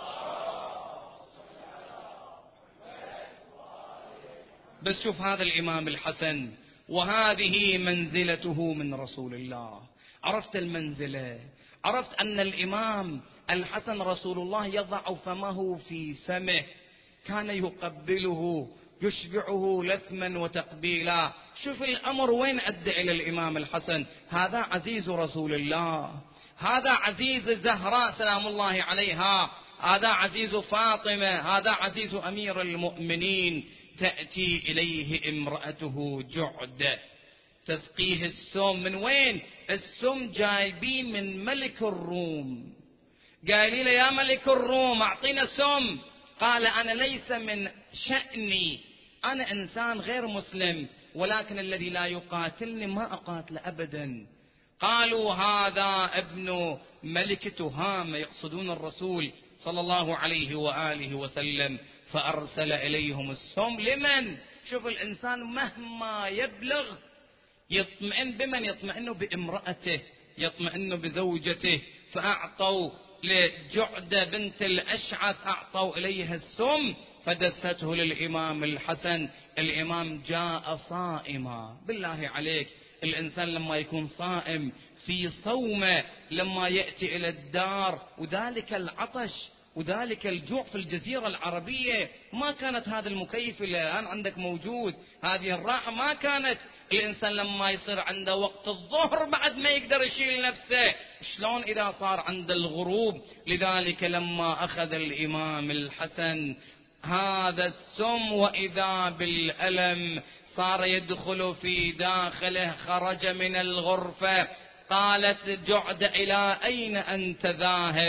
بس شوف هذا الإمام الحسن وهذه منزلته من رسول الله. عرفت المنزلة، عرفت أن الإمام الحسن رسول الله يضع فمه في فمه، كان يقبله يشبعه لثما وتقبيلا. شوف الأمر وين أدى إلى الإمام الحسن. هذا عزيز رسول الله، هذا عزيز الزهراء سلام الله عليها، هذا عزيز فاطمة، هذا عزيز أمير المؤمنين. تأتي إليه امرأته جعدة تسقيه السم. من وين السم؟ جايبين من ملك الروم. قال له يا ملك الروم أعطينا سم. قال أنا ليس من شأني، أنا إنسان غير مسلم، ولكن الذي لا يقاتلني ما أقاتل أبدا. قالوا هذا ابن ملك تهامة، يقصدون الرسول صلى الله عليه وآله وسلم. فأرسل إليهم السم. لمن؟ شوف الإنسان مهما يبلغ يطمئن بمن؟ يطمئن بامرأته، يطمئن بزوجته. فأعطوا لجعدة بنت الأشعث أعطوا إليها السم فدسته للإمام الحسن. الإمام جاء صائما. بالله عليك الإنسان لما يكون صائم في صومه، لما يأتي إلى الدار وذلك العطش وذلك الجوع في الجزيرة العربية، ما كانت هذا المكيف اللي الآن عندك موجود، هذه الراحة ما كانت. الإنسان لما يصير عنده وقت الظهر بعد ما يقدر يشيل نفسه، شلون إذا صار عند الغروب؟ لذلك لما أخذ الإمام الحسن هذا السم وإذا بالألم صار يدخل في داخله، خرج من الغرفة. قالت جعد إلى أين أنت ذاهب؟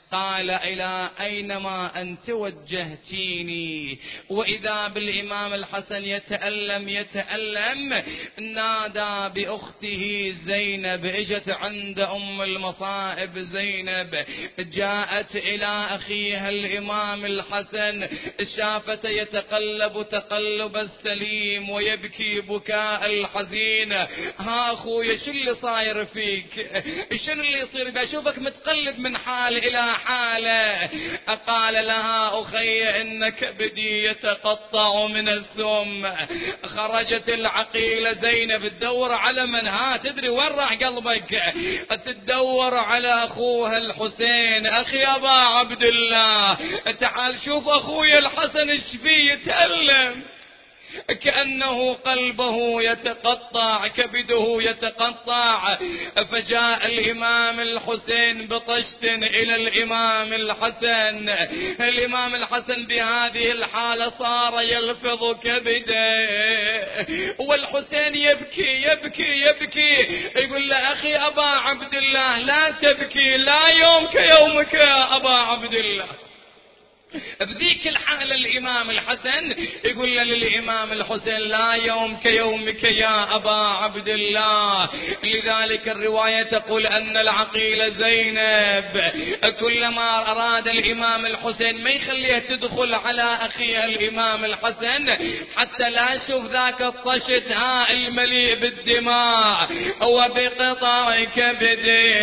قال إلى أينما أنت وجهتيني. وإذا بالإمام الحسن يتألم نادى بأخته زينب، اجت عند أم المصائب زينب، جاءت إلى أخيها الإمام الحسن، شافته يتقلب تقلب السليم ويبكي بكاء الحزين. ها أخويا شو اللي صاير فيك؟ شنو اللي يصير؟ بشوفك متقلب من حال إلى حاله. قال لها أخي إن كبدي يتقطع من السم. خرجت العقيلة زينب تدور على من، ها تدري وين راح قلبك؟ تدور على أخوها الحسين. أخي أبا عبد الله تعال شوف أخوي الحسن ايش فيه، يتألم كأنه قلبه يتقطع، كبده يتقطع. فجاء الإمام الحسين بطشت إلى الإمام الحسن. الإمام الحسن بهذه الحالة صار يلفظ كبده، والحسين يبكي يبكي يبكي. يقول له أخي أبا عبد الله لا تبكي، لا يوم كيومك يا أبا عبد الله. بذيك الحالة الإمام الحسن يقول للإمام الحسين لا يوم كيومك يا أبا عبد الله. لذلك الرواية تقول أن العقيلة زينب كلما أراد الإمام الحسين ما يخليها تدخل على أخيها الإمام الحسن حتى لا يشوف ذاك الطشت المليء بالدماء وبقطع كبده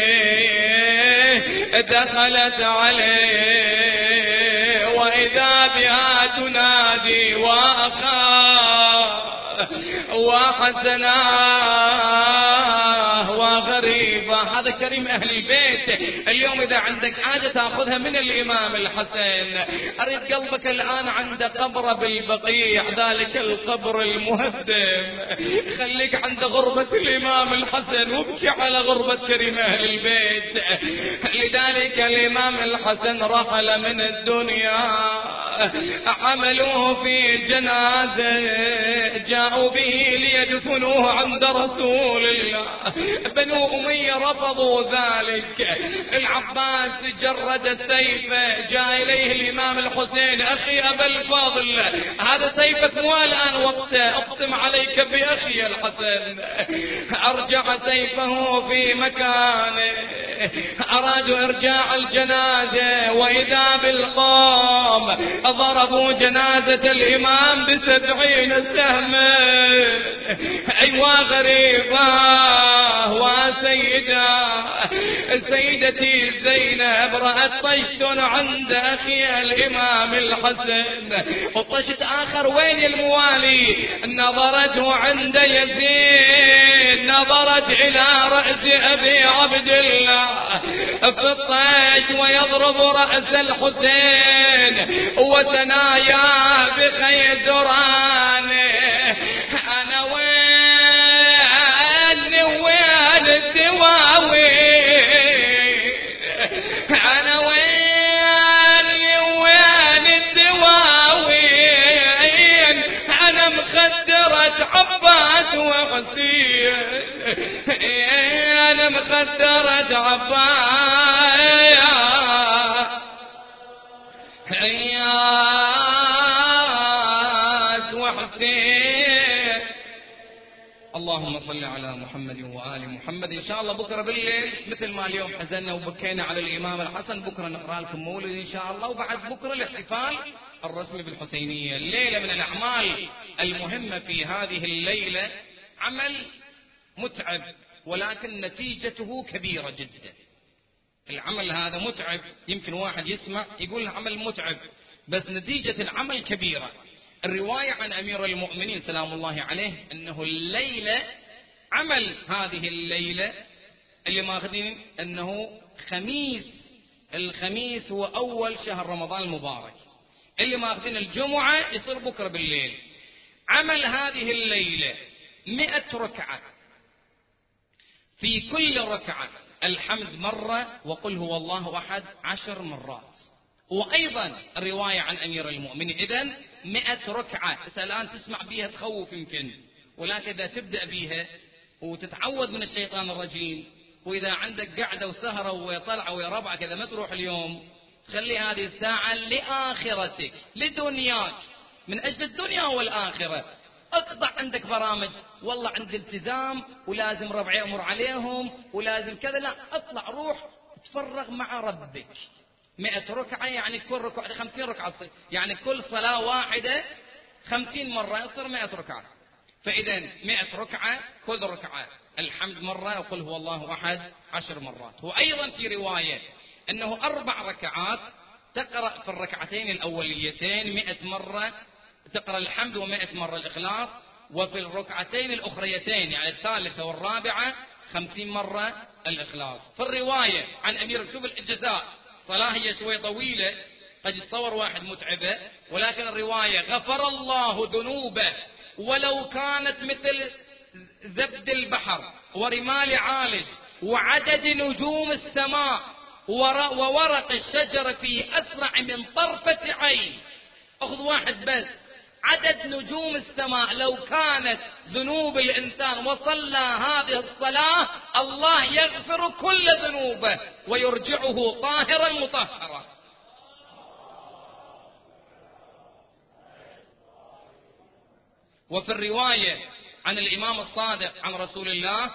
دخلت عليه، وإذا بها تنادي وأخاه وحسناه وغريبة. هذا كريم أهل البيت. اليوم إذا عندك حاجة تأخذها من الإمام الحسن. أريد قلبك الآن عند قبر بالبقيع، ذلك القبر المهدم، خليك عند غربة الإمام الحسن وابكي على غربة كريم أهل البيت. لذلك الإمام الحسن رحل من الدنيا، حملوه في جنازة، جاءوا به ليدفنوه عند رسول الله. بنو أمية رفضوا ذلك. العباس جرد سيفه، جاء إليه الإمام الحسين أخي أبا الفضل هذا سيفك مو الآن وقته، أقسم عليك بأخي الحسن. أرجع سيفه في مكانه، أرادوا إرجاع الجنازة، وإذا بالقوم ضربوا جنازة الإمام ب70 سهما. أيوا غريبة وسيدة، سيدتي زينب رأت طشت عند أخي الإمام الحسن، وطشت آخر وين الموالي؟ نظرته عند يزيد، نظرت إلى رأس أبي عبد الله في الطيش ويضرب رأس الحسين وثنايا بخيزران. أنا وين الدواوين، أنا وين الدواوين، أنا مخدرة عباس وحسين، أنا مخدرة عباس وحسين. اللهم صل على محمد وآل محمد. إن شاء الله بكرة بالليل مثل ما اليوم حزننا وبكينا على الإمام الحسن، بكرة نقرأ لكم مولد إن شاء الله، وبعد بكرة الاحتفال الرسمي بالحسينية. الليلة من الأعمال المهمة في هذه الليلة عمل متعب ولكن نتيجته كبيرة جدا. العمل هذا متعب، يمكن واحد يسمع يقول عمل متعب بس نتيجة العمل كبيرة. الرواية عن أمير المؤمنين سلام الله عليه أنه الليلة عمل هذه الليلة اللي ماخذين أنه خميس، الخميس هو أول شهر رمضان المبارك، اللي ماخذين الجمعة يصير بكرة بالليل. عمل هذه الليلة 100 ركعة، في كل ركعة الحمد مرة وقل هو الله أحد 10 مرات. وأيضا الرواية عن أمير المؤمنين. إذن 100 ركعة. الآن تسمع بيها تخوف يمكن، ولكن إذا تبدأ بيها وتتعوذ من الشيطان الرجيم وإذا عندك قعدة وسهرة وطلعة وربعة كذا ما تروح اليوم، خلي هذه الساعة لآخرتك لدنياك، من أجل الدنيا والآخرة. اقطع عندك برامج، والله عندي التزام ولازم ربعي أمر عليهم ولازم كذا، لا، اطلع روح تفرغ مع ربك. 100 ركعة يعني كل ركعة 50 ركعة، يعني كل صلاة واحدة 50 مرة يصير 100 ركعة. فإذا 100 ركعة كل ركعة الحمد مرة وقل هو الله أحد 10 مرات. وأيضا في رواية أنه 4 ركعات تقرأ في الركعتين الأوليتين 100 مرة تقرأ الحمد و100 مرة الإخلاص، وفي الركعتين الأخريتين يعني الثالثة والرابعة 50 مرة الإخلاص. في الرواية عن أمير، شوف الجزاء، صلاة هي شوي طويلة قد يتصور واحد متعبة، ولكن الرواية غفر الله ذنوبه ولو كانت مثل زبد البحر ورمال عالج وعدد نجوم السماء وورق الشجر في أسرع من طرفة عين. أخذ واحد بس، عدد نجوم السماء لو كانت ذنوب الإنسان وصلى هذه الصلاة الله يغفر كل ذنوبه ويرجعه طاهرا مطهرا. وفي الرواية عن الإمام الصادق عن رسول الله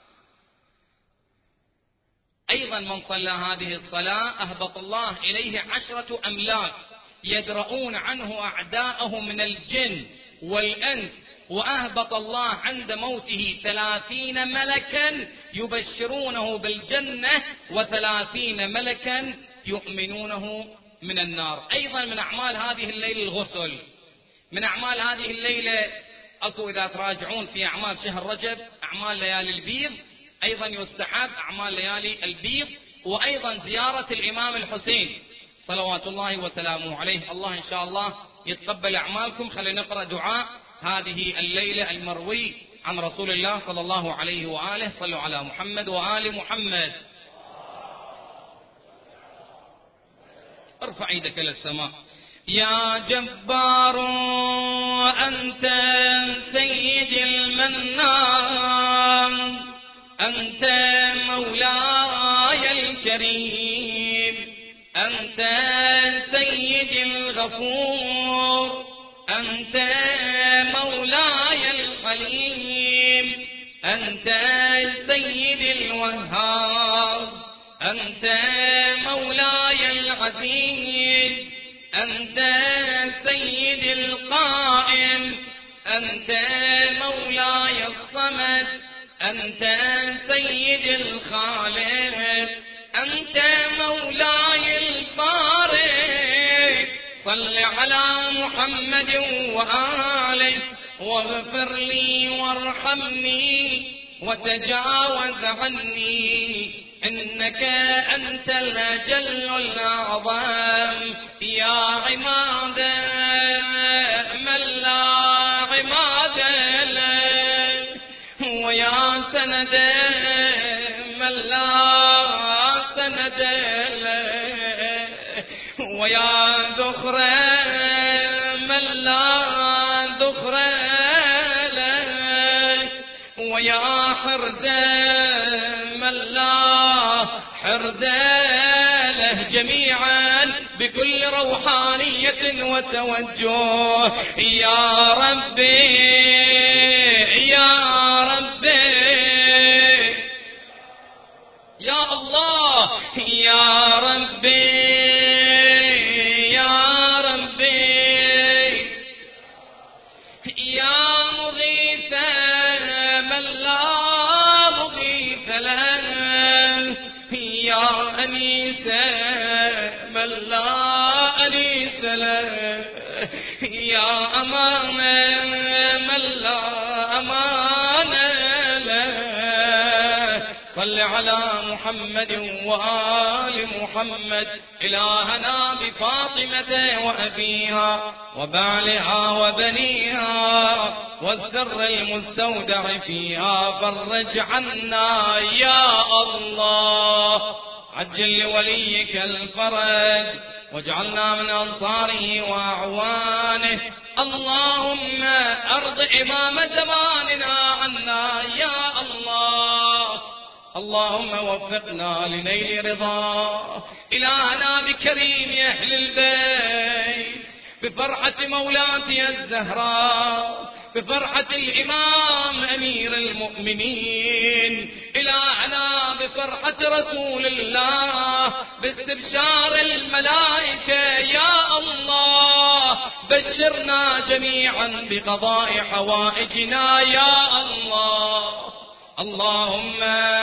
أيضا من صلى هذه الصلاة أهبط الله إليه 10 أملاك يدرؤون عنه أعداءه من الجن والإنس، وأهبط الله عند موته 30 ملكا يبشرونه بالجنة و30 ملكا يؤمنونه من النار. أيضا من أعمال هذه الليلة الغسل. من أعمال هذه الليلة أكو إذا تراجعون في أعمال شهر رجب أعمال ليالي البيض، أيضا يستحب أعمال ليالي البيض، وأيضا زيارة الإمام الحسين صلوات الله وسلامه عليه. الله إن شاء الله يتقبل أعمالكم. خلينا نقرأ دعاء هذه الليلة المروي عن رسول الله صلى الله عليه وآله. صلوا على محمد وآل محمد. ارفع يدك للسماء. يا جبار أنت سيد المنان، أنت مولاي الكريم، أنت سيد الغفور، أنت مولاي الحليم، أنت سيد الوهاب، أنت مولاي العزيز، أنت سيد القائم، أنت مولاي الصمد، أنت سيد الخالق، أنت مولاي البارئ. صل على محمد وآله واغفر لي وارحمني وتجاوز عني، إنك أنت الأجل الأعظم. يا عماد من لا عماد له، ويا سند من لا سند له، ويا ذخر من لا ذخر له، ويا حرز من لا حرز له، جميعا بكل روحانية وتوجه. يا ربي يا ربي يا الله، يا ربي يا ربي، يا مغيث من لا مغيث له، يا أنيس من لا أنيس له، يا أمان من لا أمان له. صل على محمد وآل محمد. إلهنا بفاطمة وأبيها وبعلها وبنيها والسر المستودع فيها فرج عنا يا الله. عجل لوليك الفرج واجعلنا من أنصاره وأعوانه. اللهم أرض إمام زماننا عنا يا الله. اللهم وفقنا لنيل رضاه. إلهنا بكريم أهل البيت، بفرحة مولاتي الزهراء، بفرحة الإمام أمير المؤمنين، إلهنا بفرحة رسول الله، باستبشار الملائكة، يا الله بشرنا جميعا بقضاء حوائجنا يا الله. اللهم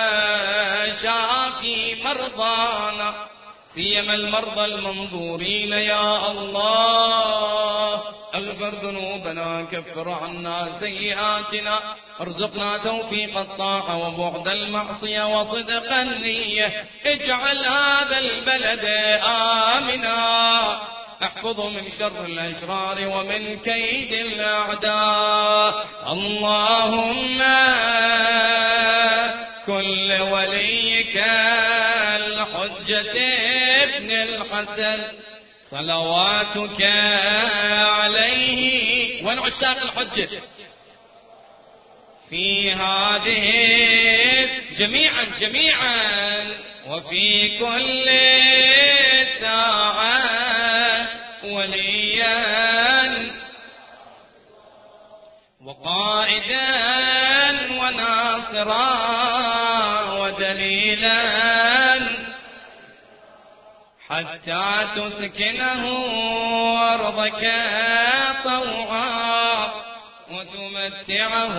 شافي مرضانا، سيما المرضى المنظورين يا الله. اغفر ذنوبنا، كفر عنا سيئاتنا، ارزقنا توفيق الطاعة وبعد المعصية وصدق النية. اجعل هذا البلد آمنا، احفظه من شر الأشرار ومن كيد الأعداء. اللهم كل وليك الحجة ابن الحسن صلواتك عليه، وين عشاق الحجة في هذه جميعا وفي كل ساعة وليا وقائدا وناصرا ودليلا، حتى تسكنه أرضك طوعا وتمتعه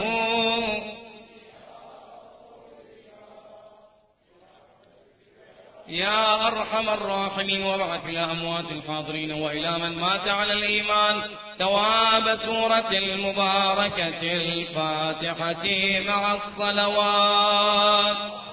يا أرحم الراحمين. وابعث إلى أموات الحاضرين وإلى من مات على الإيمان ثواب سورة المباركة الفاتحة مع الصلوات.